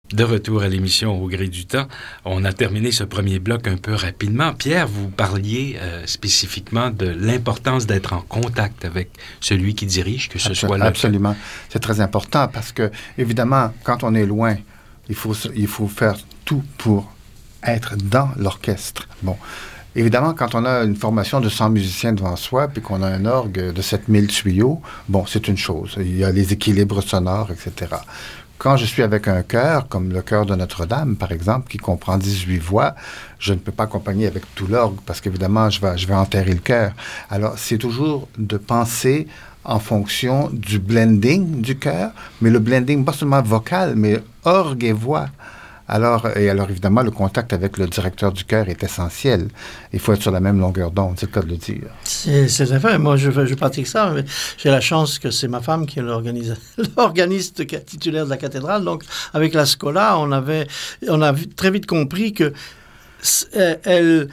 De retour à l'émission Au gré du temps, on a terminé ce premier bloc un peu rapidement. Pierre, vous parliez spécifiquement de l'importance d'être en contact avec celui qui dirige, que ce soit là. Absolument. C'est très important parce que, évidemment, quand on est loin, il faut faire tout pour être dans l'orchestre. Bon. Évidemment, quand on a une formation de 100 musiciens devant soi, puis qu'on a un orgue de 7000 tuyaux, bon, c'est une chose. Il y a les équilibres sonores, etc. Quand je suis avec un chœur, comme le chœur de Notre-Dame, par exemple, qui comprend 18 voix, je ne peux pas accompagner avec tout l'orgue, parce qu'évidemment, je vais enterrer le chœur. Alors, c'est toujours de penser en fonction du blending du chœur, mais le blending, pas seulement vocal, mais orgue et voix. Alors, évidemment, le contact avec le directeur du chœur est essentiel. Il faut être sur la même longueur d'onde, c'est le cas de le dire. C'est vrai. Moi, je pratique ça. Mais j'ai la chance que c'est ma femme qui est l'organiste titulaire de la cathédrale. Donc, avec la Scola, on a très vite compris que c'est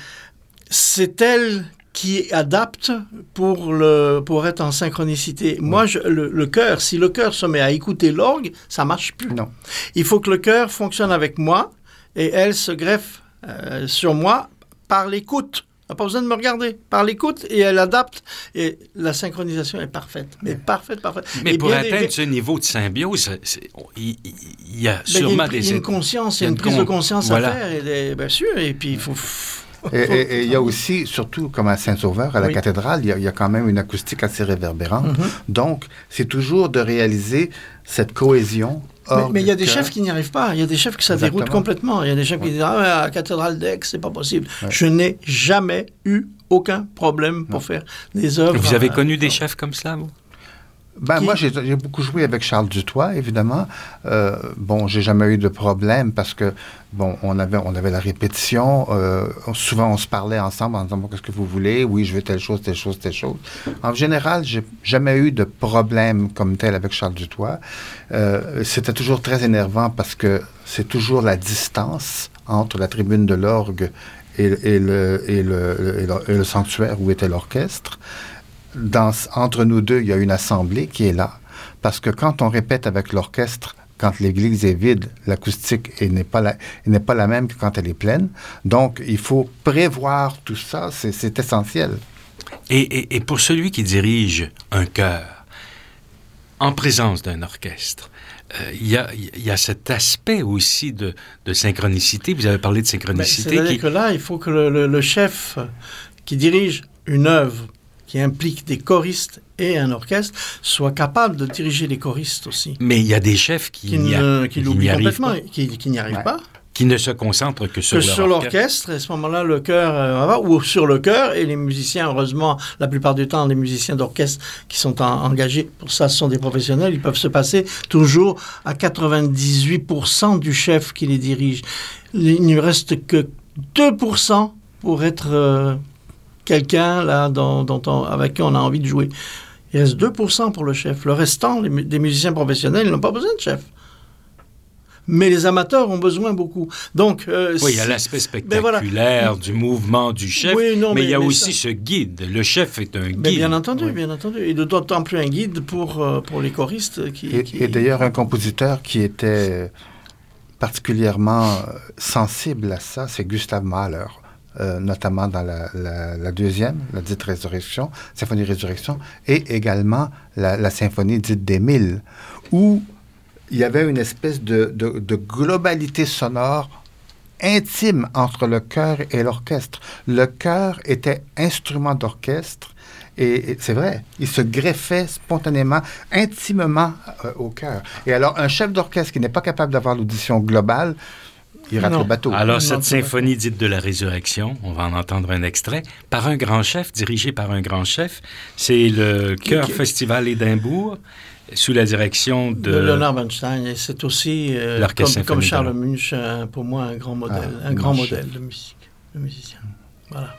elle qui adapte pour être en synchronicité. Oui. Moi, le chœur, si le chœur se met à écouter l'orgue, ça marche plus. Non. Il faut que le chœur fonctionne avec moi et elle se greffe sur moi par l'écoute. Elle n'a pas besoin de me regarder. Par l'écoute, et elle adapte. Et la synchronisation est parfaite. Mais parfaite. Mais pour atteindre ce niveau de symbiose, il y a sûrement des... Il y a une conscience, il y a une prise de conscience à faire. Bien sûr, et puis il faut... Et il y a aussi, surtout comme à Saint-Sauveur, à la cathédrale, il y a quand même une acoustique assez réverbérante. Mm-hmm. Donc, c'est toujours de réaliser cette cohésion. Mais il y a des chefs qui n'y arrivent pas. Il y a des chefs qui ça déroute complètement. Il y a des chefs qui disent à la cathédrale d'Aix, c'est pas possible. Ouais. Je n'ai jamais eu aucun problème pour faire des œuvres. Vous avez connu des chefs comme ça, vous? Moi, j'ai beaucoup joué avec Charles Dutoit, évidemment. J'ai jamais eu de problème parce que, on avait la répétition. Souvent, on se parlait ensemble en disant, qu'est-ce que vous voulez? Oui, je veux telle chose. En général, j'ai jamais eu de problème comme tel avec Charles Dutoit. C'était toujours très énervant parce que c'est toujours la distance entre la tribune de l'orgue et le sanctuaire où était l'orchestre. Entre nous deux, il y a une assemblée qui est là. Parce que quand on répète avec l'orchestre, quand l'église est vide, l'acoustique n'est pas la même que quand elle est pleine. Donc, il faut prévoir tout ça. C'est essentiel. Et pour celui qui dirige un chœur, en présence d'un orchestre, il y a cet aspect aussi de synchronicité. Vous avez parlé de synchronicité. C'est-à-dire que là, il faut que le chef qui dirige une œuvre qui implique des choristes et un orchestre, soit capable de diriger les choristes aussi. Mais il y a des chefs qui n'y arrivent pas. Qui n'y arrivent pas. Qui ne se concentrent que sur l'orchestre. Et à ce moment-là, le chœur, ou sur le chœur, et les musiciens, heureusement, la plupart du temps, les musiciens d'orchestre qui sont engagés pour ça, ce sont des professionnels, ils peuvent se passer toujours à 98% du chef qui les dirige. Il ne reste que 2% pour être... quelqu'un là avec qui on a envie de jouer. Il reste 2% pour le chef. Le restant, des musiciens professionnels, ils n'ont pas besoin de chef. Mais les amateurs ont besoin beaucoup. Donc, il y a l'aspect spectaculaire du mouvement du chef, mais il y a aussi ce guide. Le chef est un guide. Bien entendu. Et d'autant plus un guide pour les choristes. Et d'ailleurs, un compositeur qui était particulièrement sensible à ça, c'est Gustav Mahler. Notamment dans la deuxième, la dite Résurrection, Symphonie Résurrection, et également la symphonie dite d'Émile, où il y avait une espèce de globalité sonore intime entre le chœur et l'orchestre. Le chœur était instrument d'orchestre, et c'est vrai, il se greffait spontanément, intimement au chœur. Et alors, un chef d'orchestre qui n'est pas capable d'avoir l'audition globale, il rate le bateau. Alors, cette symphonie dite de la Résurrection, on va en entendre un extrait, par un grand chef, dirigé par un grand chef, c'est le Chœur Festival Édimbourg, sous la direction de Leonard Bernstein. Et c'est aussi, comme Charles Munch, pour moi, un grand modèle, modèle de musique, de musicien. Voilà.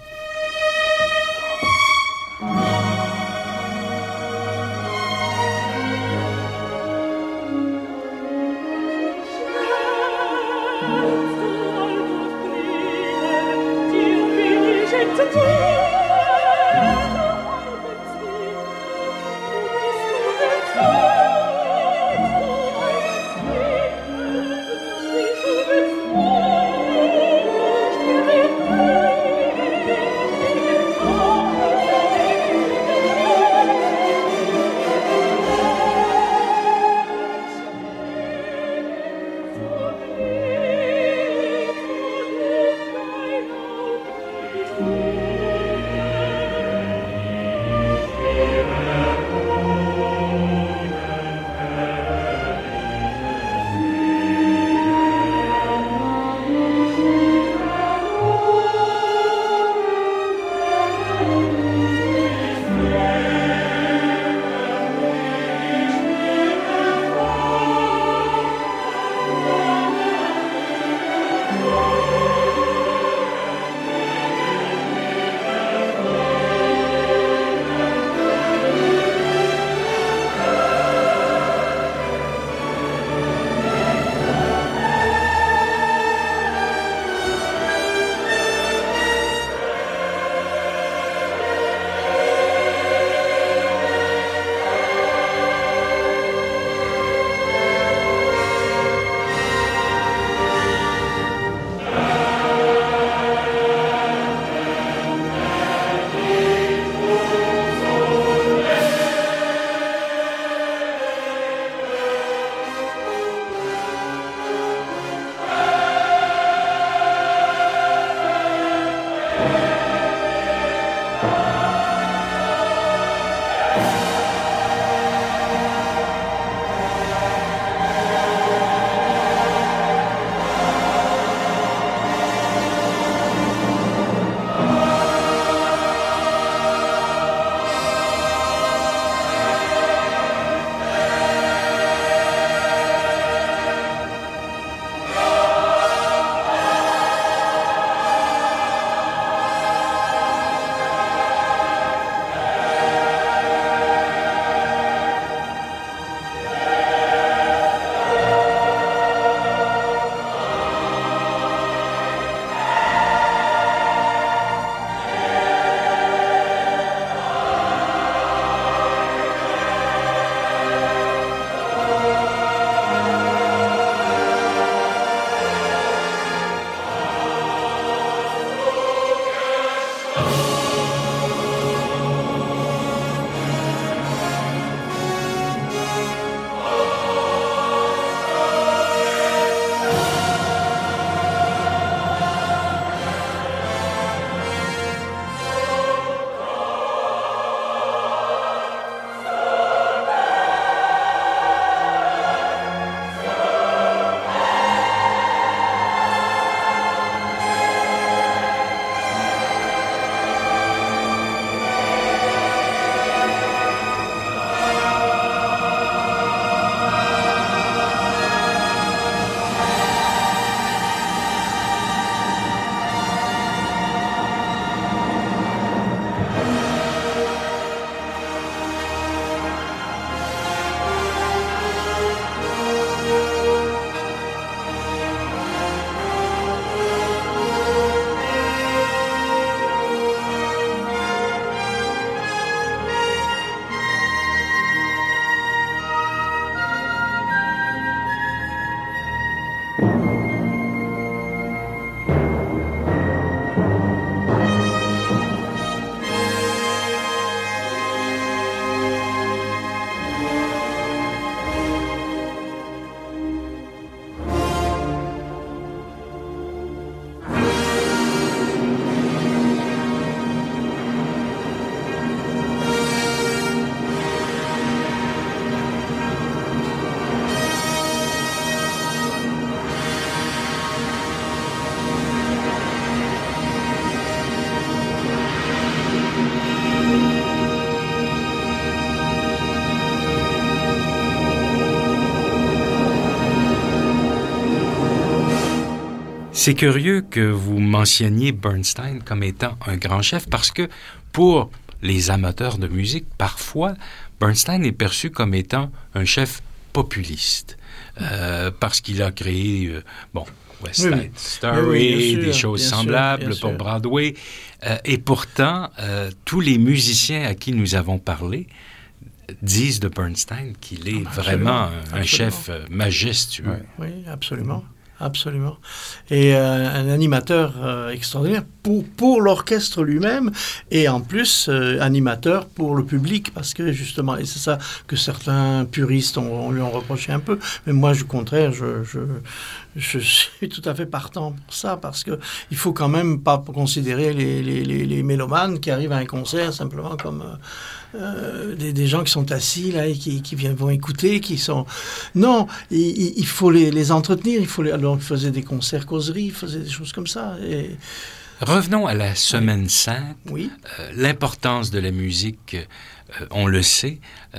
C'est curieux que vous mentionniez Bernstein comme étant un grand chef parce que pour les amateurs de musique, parfois, Bernstein est perçu comme étant un chef populiste parce qu'il a créé, West Side Story, des choses semblables pour Broadway. Et pourtant, tous les musiciens à qui nous avons parlé disent de Bernstein qu'il est vraiment un chef majestueux. Oui, absolument. Absolument. Et un animateur extraordinaire pour l'orchestre lui-même et en plus animateur pour le public parce que justement, et c'est ça que certains puristes lui ont reproché un peu, mais moi, au contraire, je suis tout à fait partant pour ça parce que il faut quand même pas considérer les mélomanes qui arrivent à un concert simplement comme des gens qui sont assis là et qui vont écouter, qui sont... Non, il faut les entretenir, alors il faisait des concerts causeries, il faisait des choses comme ça. Et... Revenons à la Semaine Sainte. Oui. L'importance de la musique, on le sait,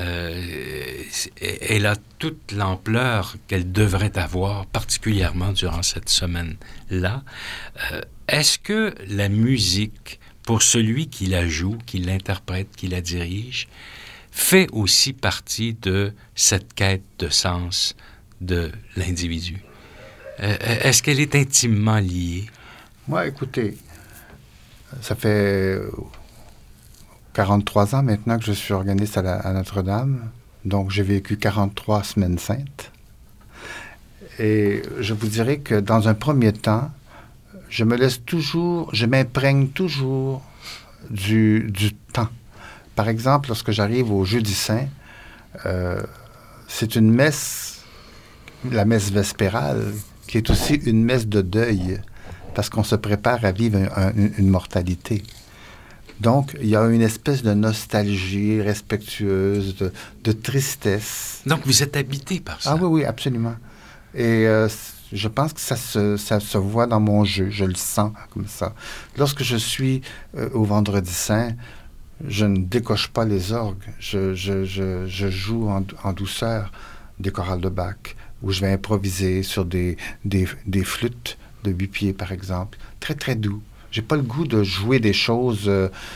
elle a toute l'ampleur qu'elle devrait avoir, particulièrement durant cette semaine-là. Est-ce que la musique, pour celui qui la joue, qui l'interprète, qui la dirige, fait aussi partie de cette quête de sens de l'individu? Est-ce qu'elle est intimement liée? Moi, écoutez, ça fait 43 ans maintenant que je suis organiste à Notre-Dame. Donc, j'ai vécu 43 semaines saintes. Et je vous dirais que dans un premier temps, je m'imprègne toujours du temps. Par exemple, lorsque j'arrive au Jeudi Saint, c'est une messe, la messe vespérale, qui est aussi une messe de deuil, parce qu'on se prépare à vivre une mortalité. Donc, il y a une espèce de nostalgie respectueuse, de tristesse. Donc, vous êtes habité par ça? Ah oui, absolument. Et je pense que ça se voit dans mon jeu, je le sens comme ça. Lorsque je suis au Vendredi Saint, je ne décoche pas les orgues, je joue en douceur des chorales de Bach, où je vais improviser sur des flûtes de 8 pieds, par exemple, très, très doux. J'ai pas le goût de jouer des choses...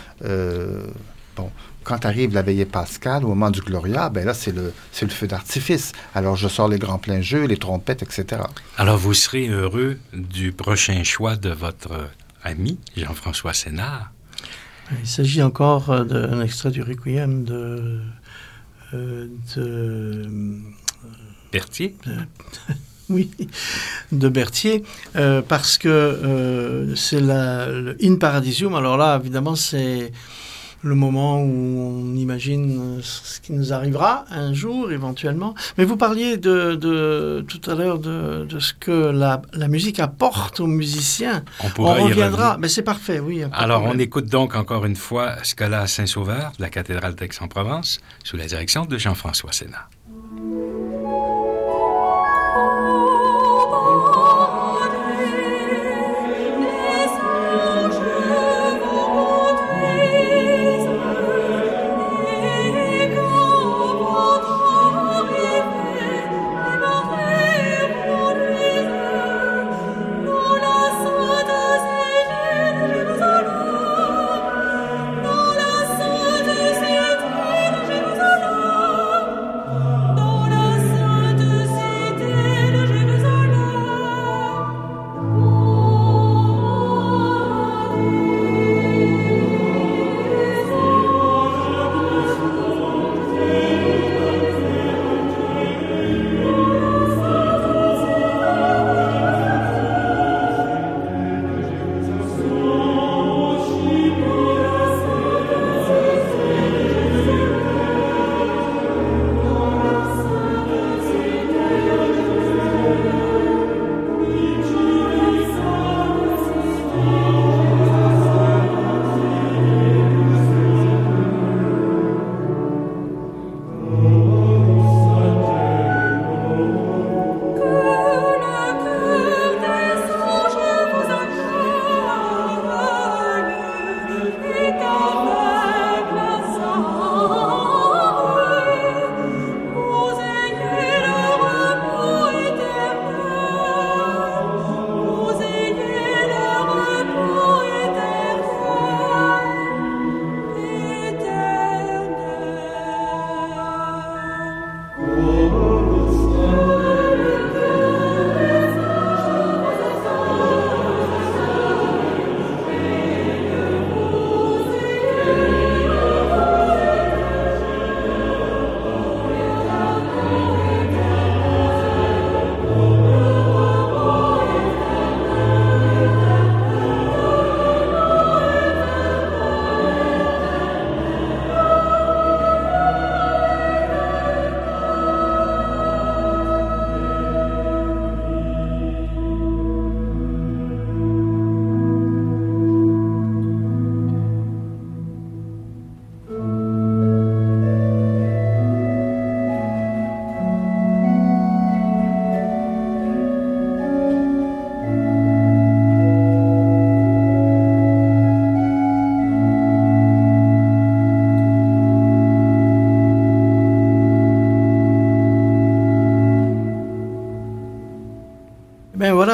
quand arrive la veillée pascale, au moment du Gloria, ben là, c'est le feu d'artifice. Alors, je sors les grands pleins jeux, les trompettes, etc. Alors, vous serez heureux du prochain choix de votre ami, Jean-François Sénard. Il s'agit encore d'un extrait du Requiem de Berthier? Oui, de Berthier, parce que c'est le In Paradisium. Alors là, évidemment, c'est le moment où on imagine ce qui nous arrivera un jour, éventuellement. Mais vous parliez tout à l'heure de ce que la musique apporte aux musiciens. On reviendra, mais c'est parfait, oui. Alors, on écoute donc encore une fois Scola Saint-Sauveur de la cathédrale d'Aix-en-Provence, sous la direction de Jean-François Sénard.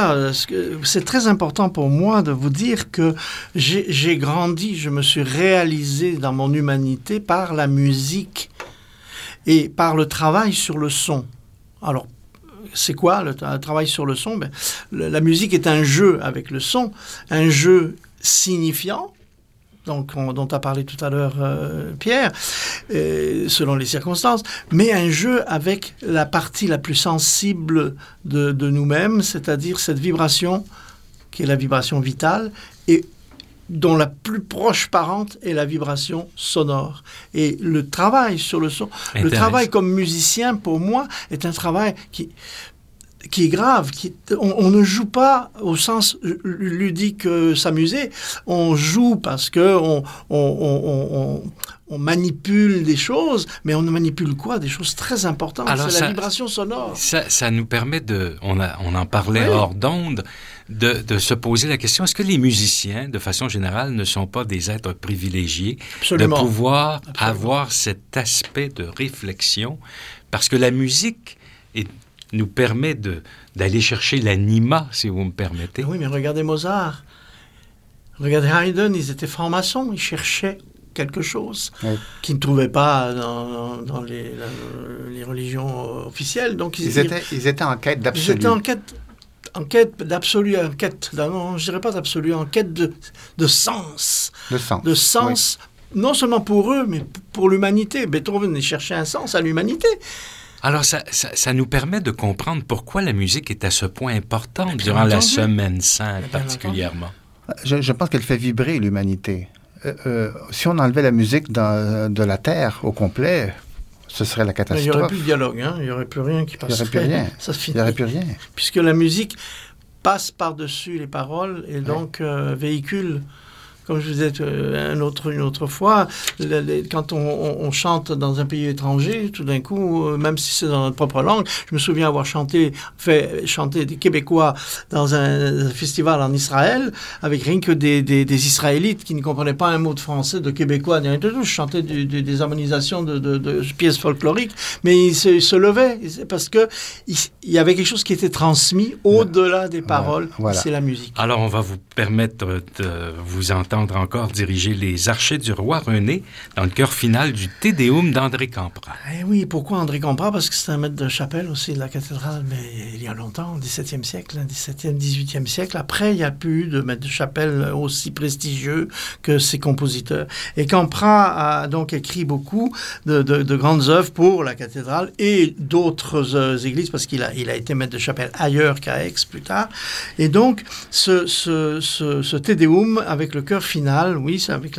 voilà, c'est très important pour moi de vous dire que j'ai grandi, je me suis réalisé dans mon humanité par la musique et par le travail sur le son. Alors, c'est quoi le travail sur le son? La musique est un jeu avec le son, un jeu signifiant, donc dont a parlé tout à l'heure Pierre, selon les circonstances, mais un jeu avec la partie la plus sensible de nous-mêmes, c'est-à-dire cette vibration qui est la vibration vitale et dont la plus proche parente est la vibration sonore. Et le travail sur le son, le travail comme musicien, pour moi, est un travail qui est grave. On ne joue pas au sens ludique s'amuser. On joue parce que on manipule des choses, mais on manipule quoi? Des choses très importantes. Alors c'est la vibration sonore. Ça nous permet on en parlait hors d'onde, de se poser la question, est-ce que les musiciens, de façon générale, ne sont pas des êtres privilégiés Absolument. de pouvoir avoir cet aspect de réflexion? Parce que la musique nous permet d'aller chercher l'anima, si vous me permettez. Oui, mais regardez Mozart. Regardez Haydn, ils étaient francs-maçons, ils cherchaient quelque chose qu'ils ne trouvaient pas dans les religions officielles. Donc ils étaient en quête d'absolu. Ils étaient en quête d'absolu, non, je dirais pas d'absolu, en quête de sens. De sens, non seulement pour eux, mais pour l'humanité. Beethoven cherchait un sens à l'humanité. Alors, ça nous permet de comprendre pourquoi la musique est à ce point importante durant la Semaine Sainte, particulièrement. Je pense qu'elle fait vibrer l'humanité. Si on enlevait la musique de la Terre au complet, ce serait la catastrophe. Il n'y aurait plus de dialogue, hein? Il n'y aurait plus rien qui passerait. Il n'y aurait plus rien. Ça se finit. Il n'y aurait plus rien. Puisque la musique passe par-dessus les paroles et donc véhicule. Comme je vous disais une autre fois, quand on chante dans un pays étranger, tout d'un coup, même si c'est dans notre propre langue, je me souviens avoir fait chanter des Québécois dans un festival en Israël, avec rien que des Israélites qui ne comprenaient pas un mot de français, de Québécois, ni rien de tout. Je chantais des harmonisations de pièces folkloriques, mais ils se levaient, parce que il y avait quelque chose qui était transmis au-delà des paroles, voilà. C'est la musique. Alors, on va vous permettre de vous entendre encore diriger les Archers du Roi René dans le chœur final du Te Deum d'André Campra. Eh oui, pourquoi André Campra? Parce que c'est un maître de chapelle aussi de la cathédrale, mais il y a longtemps, au XVIIe siècle, XVIIe, XVIIIe siècle. Après, il n'y a plus eu de maître de chapelle aussi prestigieux que ses compositeurs. Et Campra a donc écrit beaucoup de grandes œuvres pour la cathédrale et d'autres églises, parce qu'il a été maître de chapelle ailleurs qu'à Aix plus tard. Et donc, ce Te Deum avec le chœur final, oui, c'est avec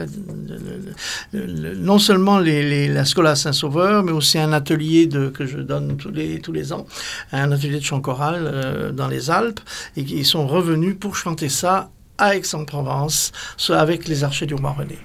non seulement la Schola Saint-Sauveur, mais aussi un atelier que je donne tous les ans, un atelier de chant choral dans les Alpes, et ils sont revenus pour chanter ça à Aix-en-Provence, avec les Archers du Roi René.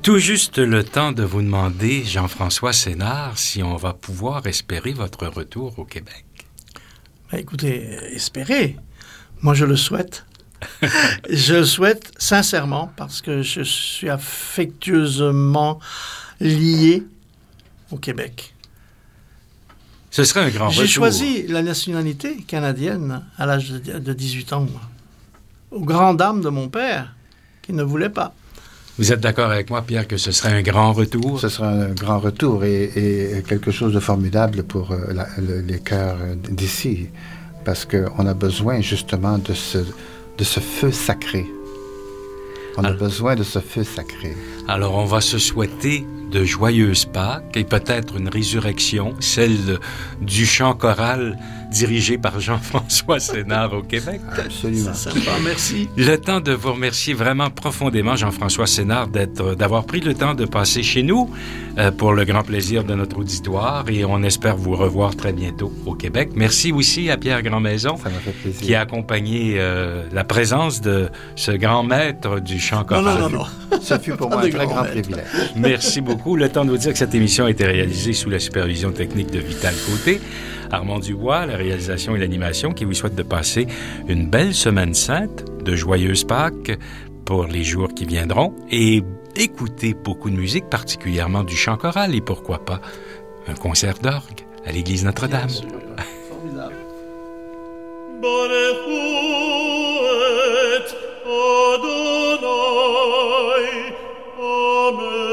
Tout juste le temps de vous demander, Jean-François Sénard, si on va pouvoir espérer votre retour au Québec. Ben, écoutez, espérez. Moi, je le souhaite. Je le souhaite sincèrement parce que je suis affectueusement lié au Québec. Ce serait un grand retour. J'ai choisi la nationalité canadienne à l'âge de 18 ans, moi. Aux grandes dames de mon père, qui ne voulait pas. Vous êtes d'accord avec moi, Pierre, que ce serait un grand retour? Ce serait un grand retour et quelque chose de formidable pour les chœurs d'ici, parce qu'on a besoin justement de ce feu sacré. On a besoin de ce feu sacré. Alors, on va se souhaiter de joyeuses Pâques et peut-être une résurrection, celle du chant choral dirigé par Jean-François Sénard au Québec. Absolument. C'est sympa, merci. Le temps de vous remercier vraiment profondément, Jean-François Sénard, d'avoir pris le temps de passer chez nous pour le grand plaisir de notre auditoire et on espère vous revoir très bientôt au Québec. Merci aussi à Pierre Grandmaison Ça m'a fait plaisir. qui a accompagné la présence de ce grand maître du chant choral. Non. Ça fut pour moi un très grand privilège. Merci beaucoup. Le temps de vous dire que cette émission a été réalisée sous la supervision technique de Vital Côté. Armand Dubois, la réalisation et l'animation, qui vous souhaite de passer une belle semaine sainte, de joyeuses Pâques pour les jours qui viendront et écouter beaucoup de musique, particulièrement du chant choral et pourquoi pas un concert d'orgue à l'église Notre-Dame. Formidable. Adonai, Amen.